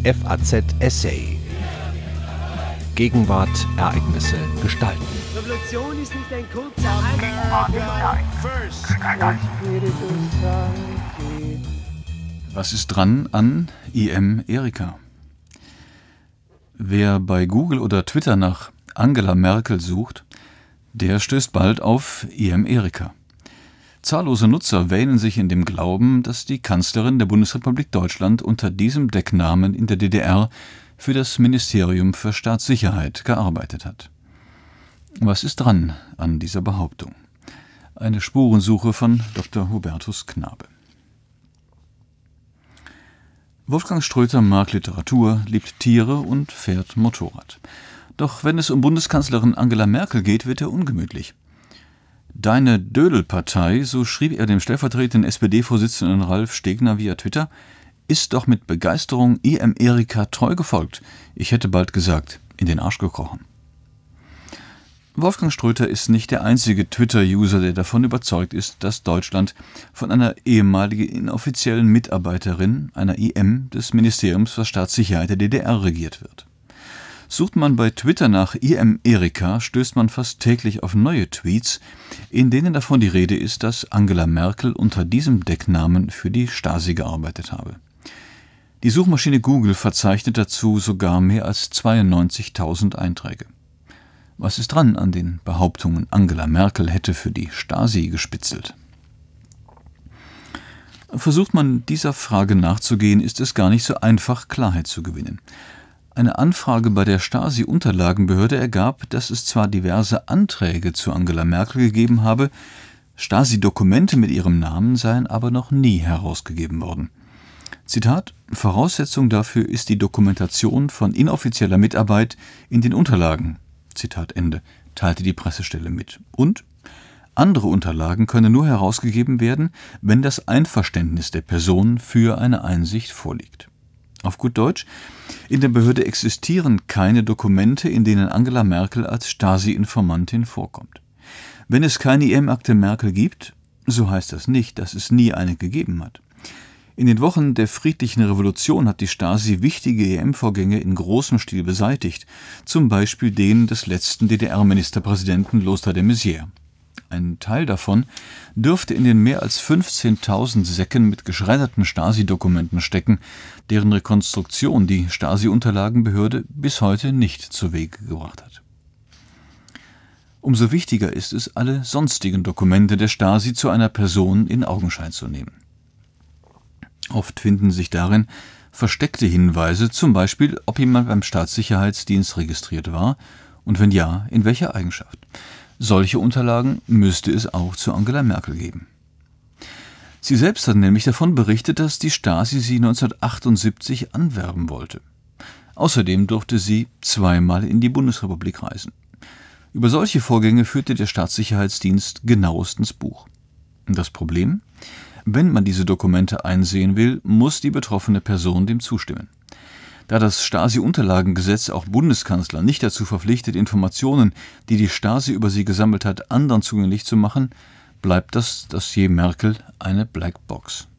FAZ Essay. Gegenwart, Ereignisse, Gestalten. Revolution ist nicht ein kurzer Was ist dran an IM Erika? Wer bei Google oder Twitter nach Angela Merkel sucht, der stößt bald auf IM Erika. Zahllose Nutzer wähnen sich in dem Glauben, dass die Kanzlerin der Bundesrepublik Deutschland unter diesem Decknamen in der DDR für das Ministerium für Staatssicherheit gearbeitet hat. Was ist dran an dieser Behauptung? Eine Spurensuche von Dr. Hubertus Knabe. Wolfgang Ströter mag Literatur, liebt Tiere und fährt Motorrad. Doch wenn es um Bundeskanzlerin Angela Merkel geht, wird er ungemütlich. »Deine Dödelpartei«, so schrieb er dem stellvertretenden SPD-Vorsitzenden Ralf Stegner via Twitter, »ist doch mit Begeisterung IM Erika treu gefolgt. Ich hätte bald gesagt, in den Arsch gekrochen.« Wolfgang Ströter ist nicht der einzige Twitter-User, der davon überzeugt ist, dass Deutschland von einer ehemaligen inoffiziellen Mitarbeiterin, einer IM, des Ministeriums für Staatssicherheit der DDR regiert wird. Sucht man bei Twitter nach IM Erika, stößt man fast täglich auf neue Tweets, in denen davon die Rede ist, dass Angela Merkel unter diesem Decknamen für die Stasi gearbeitet habe. Die Suchmaschine Google verzeichnet dazu sogar mehr als 92.000 Einträge. Was ist dran an den Behauptungen, Angela Merkel hätte für die Stasi gespitzelt? Versucht man dieser Frage nachzugehen, ist es gar nicht so einfach, Klarheit zu gewinnen. Eine Anfrage bei der Stasi-Unterlagenbehörde ergab, dass es zwar diverse Anträge zu Angela Merkel gegeben habe, Stasi-Dokumente mit ihrem Namen seien aber noch nie herausgegeben worden. Zitat: »Voraussetzung dafür ist die Dokumentation von inoffizieller Mitarbeit in den Unterlagen«, Zitat Ende, teilte die Pressestelle mit. Und andere Unterlagen können nur herausgegeben werden, wenn das Einverständnis der Person für eine Einsicht vorliegt. Auf gut Deutsch: In der Behörde existieren keine Dokumente, in denen Angela Merkel als Stasi-Informantin vorkommt. Wenn es keine IM-Akte Merkel gibt, so heißt das nicht, dass es nie eine gegeben hat. In den Wochen der friedlichen Revolution hat die Stasi wichtige EM-Vorgänge in großem Stil beseitigt, zum Beispiel den des letzten DDR-Ministerpräsidenten Lothar de Maizière. Ein Teil davon dürfte in den mehr als 15.000 Säcken mit geschredderten Stasi-Dokumenten stecken, deren Rekonstruktion die Stasi-Unterlagenbehörde bis heute nicht zu Wege gebracht hat. Umso wichtiger ist es, alle sonstigen Dokumente der Stasi zu einer Person in Augenschein zu nehmen. Oft finden sich darin versteckte Hinweise, zum Beispiel, ob jemand beim Staatssicherheitsdienst registriert war und wenn ja, in welcher Eigenschaft. Solche Unterlagen müsste es auch zu Angela Merkel geben. Sie selbst hat nämlich davon berichtet, dass die Stasi sie 1978 anwerben wollte. Außerdem durfte sie zweimal in die Bundesrepublik reisen. Über solche Vorgänge führte der Staatssicherheitsdienst genauestens Buch. Das Problem? Wenn man diese Dokumente einsehen will, muss die betroffene Person dem zustimmen. Da das Stasi-Unterlagengesetz auch Bundeskanzler nicht dazu verpflichtet, Informationen, die die Stasi über sie gesammelt hat, anderen zugänglich zu machen, bleibt das Dossier Merkel eine Blackbox.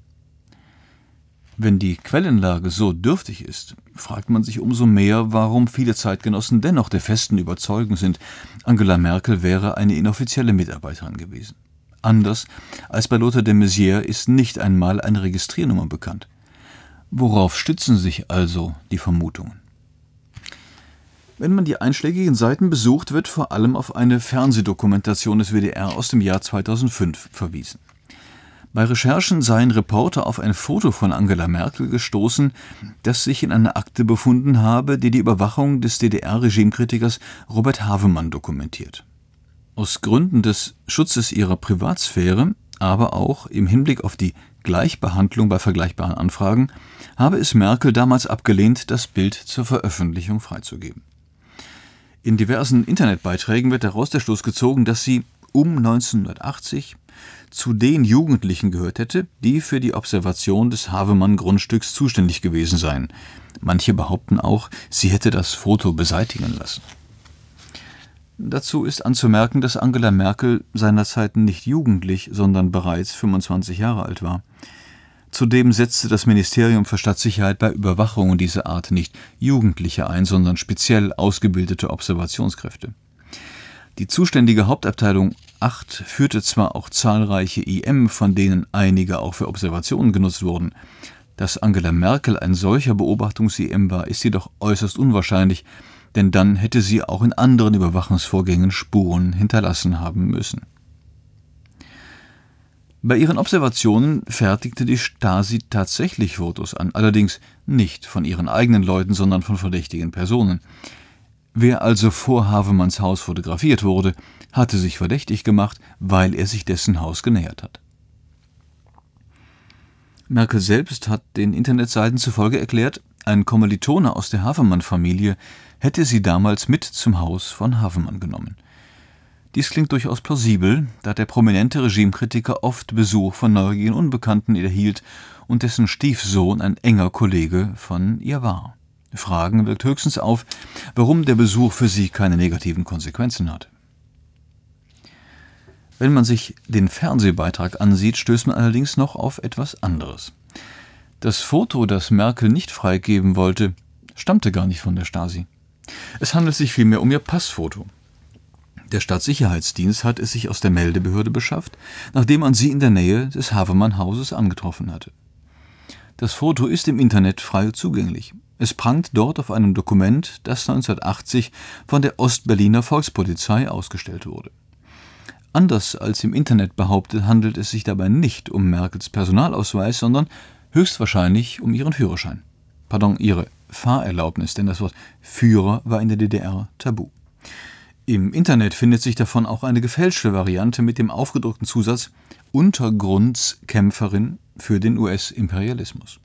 Wenn die Quellenlage so dürftig ist, fragt man sich umso mehr, warum viele Zeitgenossen dennoch der festen Überzeugung sind, Angela Merkel wäre eine inoffizielle Mitarbeiterin gewesen. Anders als bei Lothar de Maizière ist nicht einmal eine Registriernummer bekannt. Worauf stützen sich also die Vermutungen? Wenn man die einschlägigen Seiten besucht, wird vor allem auf eine Fernsehdokumentation des WDR aus dem Jahr 2005 verwiesen. Bei Recherchen seien Reporter auf ein Foto von Angela Merkel gestoßen, das sich in einer Akte befunden habe, die die Überwachung des DDR-Regimekritikers Robert Havemann dokumentiert. Aus Gründen des Schutzes ihrer Privatsphäre, aber auch im Hinblick auf die Gleichbehandlung bei vergleichbaren Anfragen, habe es Merkel damals abgelehnt, das Bild zur Veröffentlichung freizugeben. In diversen Internetbeiträgen wird daraus der Schluss gezogen, dass sie um 1980 zu den Jugendlichen gehört hätte, die für die Observation des Havemann-Grundstücks zuständig gewesen seien. Manche behaupten auch, sie hätte das Foto beseitigen lassen. Dazu ist anzumerken, dass Angela Merkel seinerzeit nicht jugendlich, sondern bereits 25 Jahre alt war. Zudem setzte das Ministerium für Stadtsicherheit bei Überwachungen dieser Art nicht Jugendliche ein, sondern speziell ausgebildete Observationskräfte. Die zuständige Hauptabteilung 8 führte zwar auch zahlreiche IM, von denen einige auch für Observationen genutzt wurden. Dass Angela Merkel ein solcher Beobachtungs-IM war, ist jedoch äußerst unwahrscheinlich, denn dann hätte sie auch in anderen Überwachungsvorgängen Spuren hinterlassen haben müssen. Bei ihren Observationen fertigte die Stasi tatsächlich Fotos an, allerdings nicht von ihren eigenen Leuten, sondern von verdächtigen Personen. Wer also vor Havemanns Haus fotografiert wurde, hatte sich verdächtig gemacht, weil er sich dessen Haus genähert hat. Merkel selbst hat den Internetseiten zufolge erklärt, ein Kommilitone aus der Havemann-Familie hätte sie damals mit zum Haus von Havemann genommen. Dies klingt durchaus plausibel, da der prominente Regimekritiker oft Besuch von neugierigen Unbekannten erhielt und dessen Stiefsohn ein enger Kollege von ihr war. Fragen wirkt höchstens auf, warum der Besuch für sie keine negativen Konsequenzen hat. Wenn man sich den Fernsehbeitrag ansieht, stößt man allerdings noch auf etwas anderes. Das Foto, das Merkel nicht freigeben wollte, stammte gar nicht von der Stasi. Es handelt sich vielmehr um ihr Passfoto. Der Staatssicherheitsdienst hat es sich aus der Meldebehörde beschafft, nachdem man sie in der Nähe des Havemann-Hauses angetroffen hatte. Das Foto ist im Internet frei zugänglich. Es prangt dort auf einem Dokument, das 1980 von der Ostberliner Volkspolizei ausgestellt wurde. Anders als im Internet behauptet, handelt es sich dabei nicht um Merkels Personalausweis, sondern höchstwahrscheinlich um ihren Führerschein. Ihre Fahrerlaubnis, denn das Wort Führer war in der DDR tabu. Im Internet findet sich davon auch eine gefälschte Variante mit dem aufgedruckten Zusatz Untergrundskämpferin für den US-Imperialismus.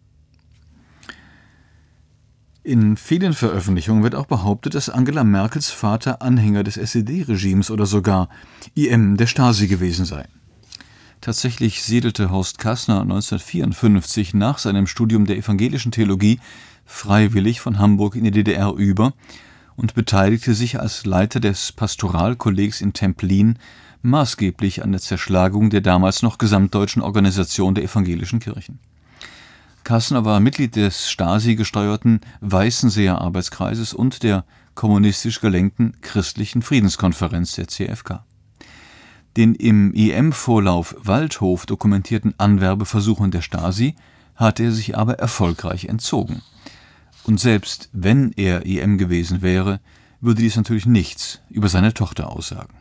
In vielen Veröffentlichungen wird auch behauptet, dass Angela Merkels Vater Anhänger des SED-Regimes oder sogar IM der Stasi gewesen sei. Tatsächlich siedelte Horst Kassner 1954 nach seinem Studium der evangelischen Theologie freiwillig von Hamburg in die DDR über und beteiligte sich als Leiter des Pastoralkollegs in Templin maßgeblich an der Zerschlagung der damals noch gesamtdeutschen Organisation der evangelischen Kirchen. Kassner war Mitglied des Stasi-gesteuerten Weißenseer Arbeitskreises und der kommunistisch gelenkten Christlichen Friedenskonferenz der CFK. Den im IM-Vorlauf Waldhof dokumentierten Anwerbeversuchen der Stasi hatte er sich aber erfolgreich entzogen. Und selbst wenn er IM gewesen wäre, würde dies natürlich nichts über seine Tochter aussagen.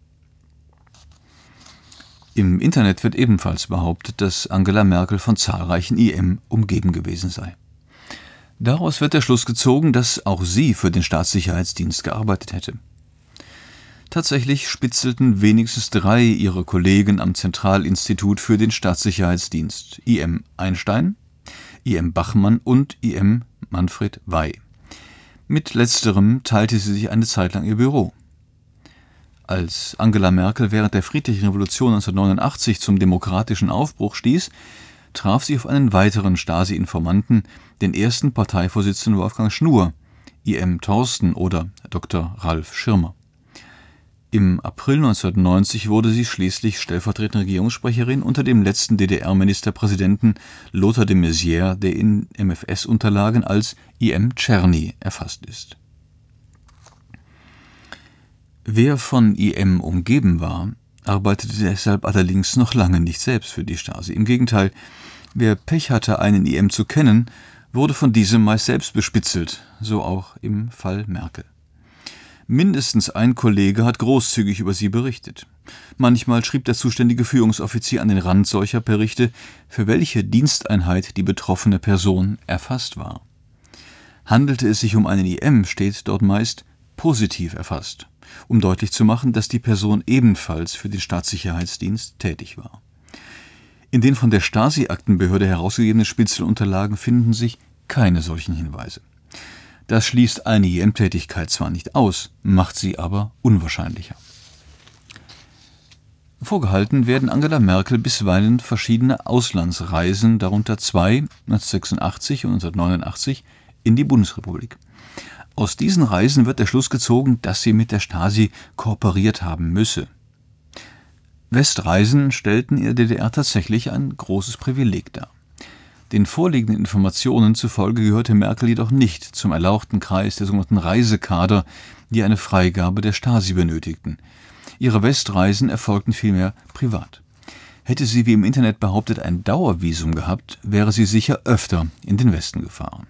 Im Internet wird ebenfalls behauptet, dass Angela Merkel von zahlreichen IM umgeben gewesen sei. Daraus wird der Schluss gezogen, dass auch sie für den Staatssicherheitsdienst gearbeitet hätte. Tatsächlich spitzelten wenigstens 3 ihrer Kollegen am Zentralinstitut für den Staatssicherheitsdienst, IM Einstein, IM Bachmann und IM Manfred Wey. Mit letzterem teilte sie sich eine Zeit lang ihr Büro. Als Angela Merkel während der Friedlichen Revolution 1989 zum demokratischen Aufbruch stieß, traf sie auf einen weiteren Stasi-Informanten, den ersten Parteivorsitzenden Wolfgang Schnur, IM Thorsten oder Dr. Ralf Schirmer. Im April 1990 wurde sie schließlich stellvertretende Regierungssprecherin unter dem letzten DDR-Ministerpräsidenten Lothar de Maizière, der in MFS-Unterlagen als IM Czerny erfasst ist. Wer von IM umgeben war, arbeitete deshalb allerdings noch lange nicht selbst für die Stasi. Im Gegenteil, wer Pech hatte, einen IM zu kennen, wurde von diesem meist selbst bespitzelt, so auch im Fall Merkel. Mindestens ein Kollege hat großzügig über sie berichtet. Manchmal schrieb der zuständige Führungsoffizier an den Rand solcher Berichte, für welche Diensteinheit die betroffene Person erfasst war. Handelte es sich um einen IM, steht dort meist positiv erfasst, um deutlich zu machen, dass die Person ebenfalls für den Staatssicherheitsdienst tätig war. In den von der Stasi-Aktenbehörde herausgegebenen Spitzelunterlagen finden sich keine solchen Hinweise. Das schließt eine IM-Tätigkeit zwar nicht aus, macht sie aber unwahrscheinlicher. Vorgehalten werden Angela Merkel bisweilen verschiedene Auslandsreisen, darunter 2, 1986 und 1989, in die Bundesrepublik. Aus diesen Reisen wird der Schluss gezogen, dass sie mit der Stasi kooperiert haben müsse. Westreisen stellten in der DDR tatsächlich ein großes Privileg dar. Den vorliegenden Informationen zufolge gehörte Merkel jedoch nicht zum erlauchten Kreis der sogenannten Reisekader, die eine Freigabe der Stasi benötigten. Ihre Westreisen erfolgten vielmehr privat. Hätte sie, wie im Internet behauptet, ein Dauervisum gehabt, wäre sie sicher öfter in den Westen gefahren.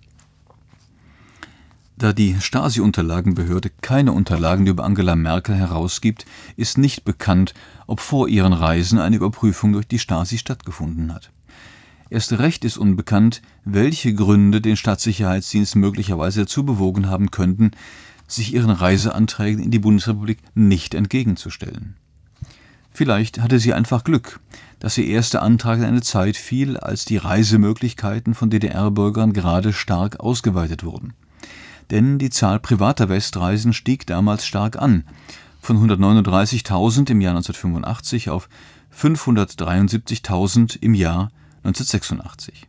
Da die Stasi-Unterlagenbehörde keine Unterlagen über Angela Merkel herausgibt, ist nicht bekannt, ob vor ihren Reisen eine Überprüfung durch die Stasi stattgefunden hat. Erst recht ist unbekannt, welche Gründe den Staatssicherheitsdienst möglicherweise dazu bewogen haben könnten, sich ihren Reiseanträgen in die Bundesrepublik nicht entgegenzustellen. Vielleicht hatte sie einfach Glück, dass ihr erster Antrag in eine Zeit fiel, als die Reisemöglichkeiten von DDR-Bürgern gerade stark ausgeweitet wurden. Denn die Zahl privater Westreisen stieg damals stark an, von 139.000 im Jahr 1985 auf 573.000 im Jahr 1986.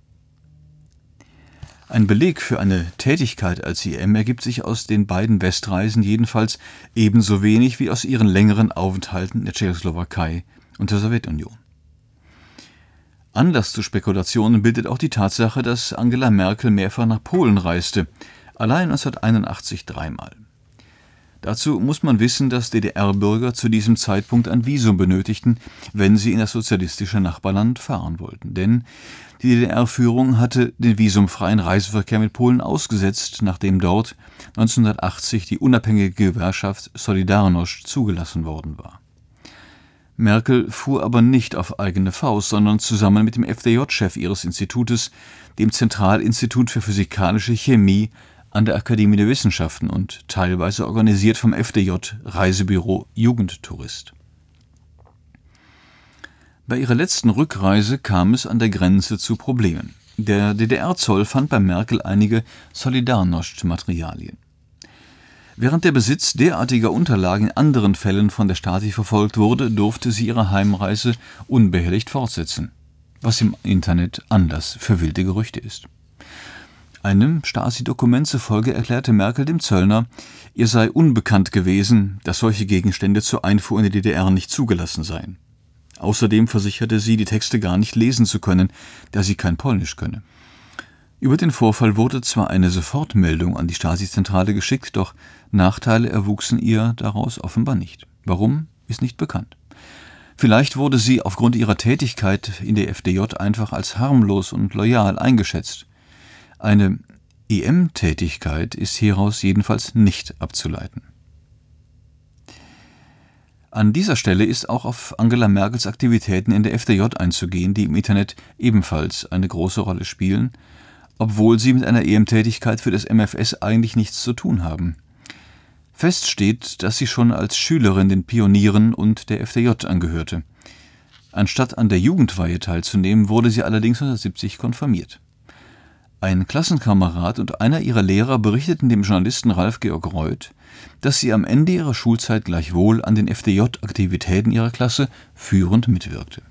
Ein Beleg für eine Tätigkeit als IM ergibt sich aus den beiden Westreisen jedenfalls ebenso wenig wie aus ihren längeren Aufenthalten in der Tschechoslowakei und der Sowjetunion. Anlass zu Spekulationen bildet auch die Tatsache, dass Angela Merkel mehrfach nach Polen reiste, allein 1981 dreimal. Dazu muss man wissen, dass DDR-Bürger zu diesem Zeitpunkt ein Visum benötigten, wenn sie in das sozialistische Nachbarland fahren wollten. Denn die DDR-Führung hatte den visumfreien Reiseverkehr mit Polen ausgesetzt, nachdem dort 1980 die unabhängige Gewerkschaft Solidarność zugelassen worden war. Merkel fuhr aber nicht auf eigene Faust, sondern zusammen mit dem FDJ-Chef ihres Institutes, dem Zentralinstitut für Physikalische Chemie an der Akademie der Wissenschaften und teilweise organisiert vom FDJ-Reisebüro Jugendtourist. Bei ihrer letzten Rückreise kam es an der Grenze zu Problemen. Der DDR-Zoll fand bei Merkel einige Solidarność-Materialien. Während der Besitz derartiger Unterlagen in anderen Fällen von der Stasi verfolgt wurde, durfte sie ihre Heimreise unbehelligt fortsetzen, was im Internet Anlass für wilde Gerüchte ist. Einem Stasi-Dokument zufolge erklärte Merkel dem Zöllner, ihr sei unbekannt gewesen, dass solche Gegenstände zur Einfuhr in die DDR nicht zugelassen seien. Außerdem versicherte sie, die Texte gar nicht lesen zu können, da sie kein Polnisch könne. Über den Vorfall wurde zwar eine Sofortmeldung an die Stasi-Zentrale geschickt, doch Nachteile erwuchsen ihr daraus offenbar nicht. Warum, ist nicht bekannt. Vielleicht wurde sie aufgrund ihrer Tätigkeit in der FDJ einfach als harmlos und loyal eingeschätzt. Eine IM-Tätigkeit ist hieraus jedenfalls nicht abzuleiten. An dieser Stelle ist auch auf Angela Merkels Aktivitäten in der FDJ einzugehen, die im Internet ebenfalls eine große Rolle spielen, obwohl sie mit einer IM-Tätigkeit für das MfS eigentlich nichts zu tun haben. Fest steht, dass sie schon als Schülerin den Pionieren und der FDJ angehörte. Anstatt an der Jugendweihe teilzunehmen, wurde sie allerdings 1970 konfirmiert. Ein Klassenkamerad und einer ihrer Lehrer berichteten dem Journalisten Ralf Georg Reuth, dass sie am Ende ihrer Schulzeit gleichwohl an den FDJ-Aktivitäten ihrer Klasse führend mitwirkte.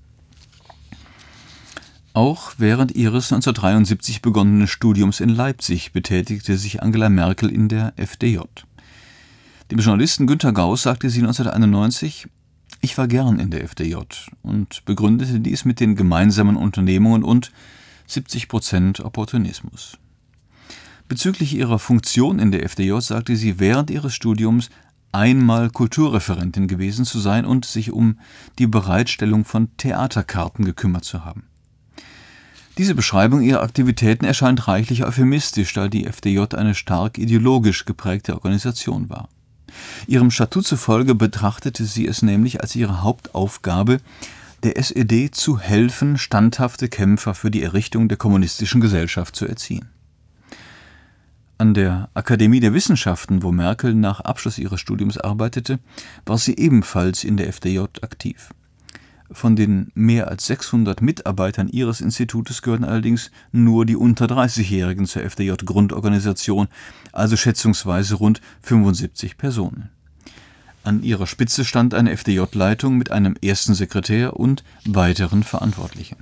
Auch während ihres 1973 begonnenen Studiums in Leipzig betätigte sich Angela Merkel in der FDJ. Dem Journalisten Günter Gauss sagte sie 1991, ich war gern in der FDJ und begründete dies mit den gemeinsamen Unternehmungen und 70% Opportunismus. Bezüglich ihrer Funktion in der FDJ sagte sie während ihres Studiums einmal Kulturreferentin gewesen zu sein und sich um die Bereitstellung von Theaterkarten gekümmert zu haben. Diese Beschreibung ihrer Aktivitäten erscheint reichlich euphemistisch, da die FDJ eine stark ideologisch geprägte Organisation war. Ihrem Statut zufolge betrachtete sie es nämlich als ihre Hauptaufgabe, der SED zu helfen, standhafte Kämpfer für die Errichtung der kommunistischen Gesellschaft zu erziehen. An der Akademie der Wissenschaften, wo Merkel nach Abschluss ihres Studiums arbeitete, war sie ebenfalls in der FDJ aktiv. Von den mehr als 600 Mitarbeitern ihres Institutes gehörten allerdings nur die unter 30-Jährigen zur FDJ-Grundorganisation, also schätzungsweise rund 75 Personen. An ihrer Spitze stand eine FDJ-Leitung mit einem ersten Sekretär und weiteren Verantwortlichen.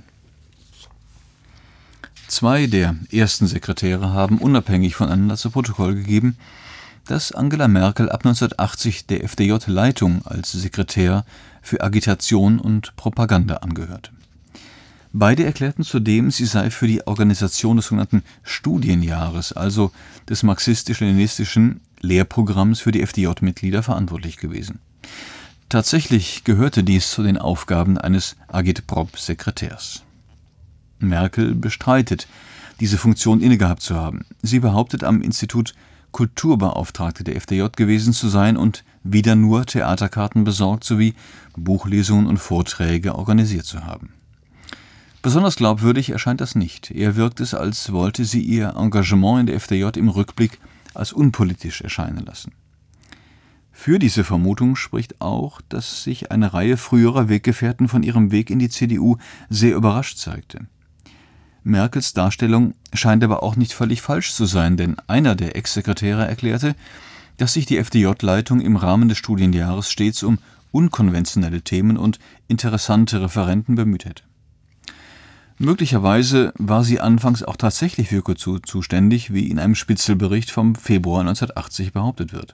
2 der ersten Sekretäre haben unabhängig voneinander zu Protokoll gegeben, dass Angela Merkel ab 1980 der FDJ-Leitung als Sekretär für Agitation und Propaganda angehörte. Beide erklärten zudem, sie sei für die Organisation des sogenannten Studienjahres, also des marxistisch-leninistischen Lehrprogramms für die FDJ-Mitglieder, verantwortlich gewesen. Tatsächlich gehörte dies zu den Aufgaben eines Agitprop-Sekretärs. Merkel bestreitet, diese Funktion innegehabt zu haben. Sie behauptet, am Institut Kulturbeauftragte der FDJ gewesen zu sein und wieder nur Theaterkarten besorgt sowie Buchlesungen und Vorträge organisiert zu haben. Besonders glaubwürdig erscheint das nicht. Eher wirkt es, als wollte sie ihr Engagement in der FDJ im Rückblick als unpolitisch erscheinen lassen. Für diese Vermutung spricht auch, dass sich eine Reihe früherer Weggefährten von ihrem Weg in die CDU sehr überrascht zeigte. Merkels Darstellung scheint aber auch nicht völlig falsch zu sein, denn einer der Ex-Sekretäre erklärte, dass sich die FDJ-Leitung im Rahmen des Studienjahres stets um unkonventionelle Themen und interessante Referenten bemüht hätte. Möglicherweise war sie anfangs auch tatsächlich für Kultur zuständig, wie in einem Spitzelbericht vom Februar 1980 behauptet wird.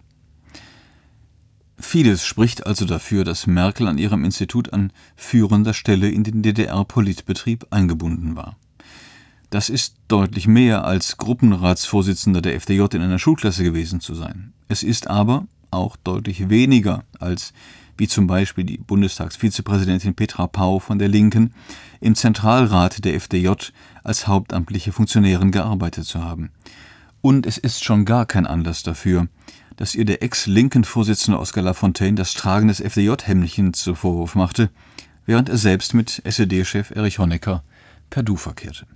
Vieles spricht also dafür, dass Merkel an ihrem Institut an führender Stelle in den DDR-Politbetrieb eingebunden war. Das ist deutlich mehr als Gruppenratsvorsitzender der FDJ in einer Schulklasse gewesen zu sein. Es ist aber auch deutlich weniger als, wie zum Beispiel die Bundestagsvizepräsidentin Petra Pau von der Linken, im Zentralrat der FDJ als hauptamtliche Funktionärin gearbeitet zu haben. Und es ist schon gar kein Anlass dafür, dass ihr der Ex-Linken-Vorsitzende Oskar Lafontaine das Tragen des FDJ-Hemdchens zu Vorwurf machte, während er selbst mit SED-Chef Erich Honecker per Du verkehrte.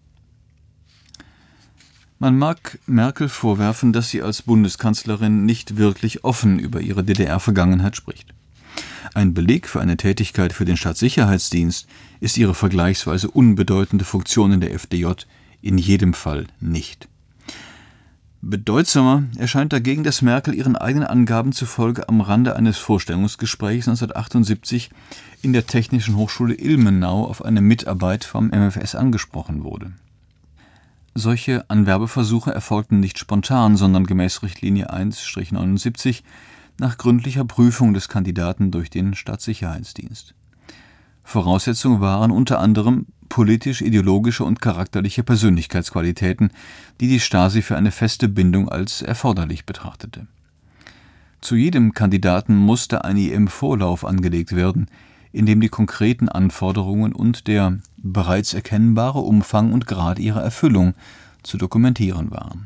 Man mag Merkel vorwerfen, dass sie als Bundeskanzlerin nicht wirklich offen über ihre DDR-Vergangenheit spricht. Ein Beleg für eine Tätigkeit für den Staatssicherheitsdienst ist ihre vergleichsweise unbedeutende Funktion in der FDJ in jedem Fall nicht. Bedeutsamer erscheint dagegen, dass Merkel ihren eigenen Angaben zufolge am Rande eines Vorstellungsgesprächs 1978 in der Technischen Hochschule Ilmenau auf eine Mitarbeit vom MfS angesprochen wurde. Solche Anwerbeversuche erfolgten nicht spontan, sondern gemäß Richtlinie 1/79 nach gründlicher Prüfung des Kandidaten durch den Staatssicherheitsdienst. Voraussetzung waren unter anderem politisch-ideologische und charakterliche Persönlichkeitsqualitäten, die die Stasi für eine feste Bindung als erforderlich betrachtete. Zu jedem Kandidaten musste ein IM-Vorlauf angelegt werden, in dem die konkreten Anforderungen und der bereits erkennbare Umfang und Grad ihrer Erfüllung zu dokumentieren waren.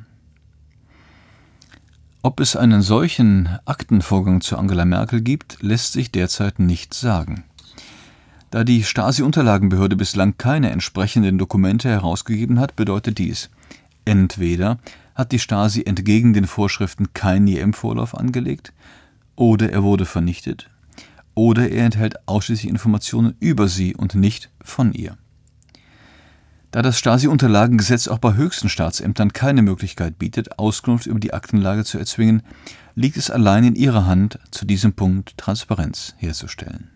Ob es einen solchen Aktenvorgang zu Angela Merkel gibt, lässt sich derzeit nicht sagen. Da die Stasi-Unterlagenbehörde bislang keine entsprechenden Dokumente herausgegeben hat, bedeutet dies: Entweder hat die Stasi entgegen den Vorschriften keinen IM-Vorlauf angelegt, oder er wurde vernichtet, oder er enthält ausschließlich Informationen über sie und nicht von ihr. Da das Stasi-Unterlagengesetz auch bei höchsten Staatsämtern keine Möglichkeit bietet, Auskunft über die Aktenlage zu erzwingen, liegt es allein in ihrer Hand, zu diesem Punkt Transparenz herzustellen.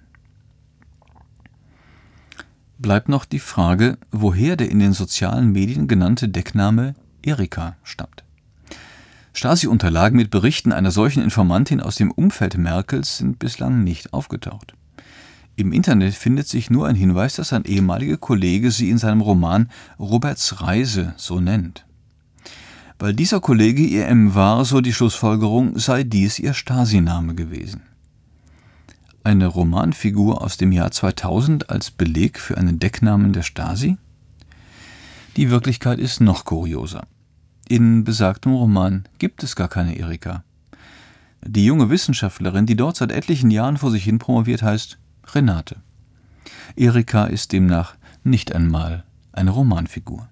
Bleibt noch die Frage, woher der in den sozialen Medien genannte Deckname Erika stammt. Stasi-Unterlagen mit Berichten einer solchen Informantin aus dem Umfeld Merkels sind bislang nicht aufgetaucht. Im Internet findet sich nur ein Hinweis, dass ein ehemaliger Kollege sie in seinem Roman Roberts Reise so nennt. Weil dieser Kollege ihr M war, so die Schlussfolgerung, sei dies ihr Stasi-Name gewesen. Eine Romanfigur aus dem Jahr 2000 als Beleg für einen Decknamen der Stasi? Die Wirklichkeit ist noch kurioser. In besagtem Roman gibt es gar keine Erika. Die junge Wissenschaftlerin, die dort seit etlichen Jahren vor sich hin promoviert, heißt Renate. Erika ist demnach nicht einmal eine Romanfigur.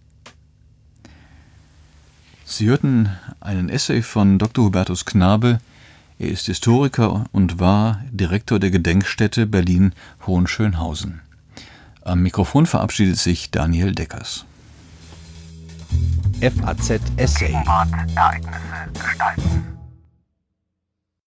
Sie hörten einen Essay von Dr. Hubertus Knabe. Er ist Historiker und war Direktor der Gedenkstätte Berlin-Hohenschönhausen. Am Mikrofon verabschiedet sich Daniel Deckers. FAZ Essay. Ereignisse gestalten.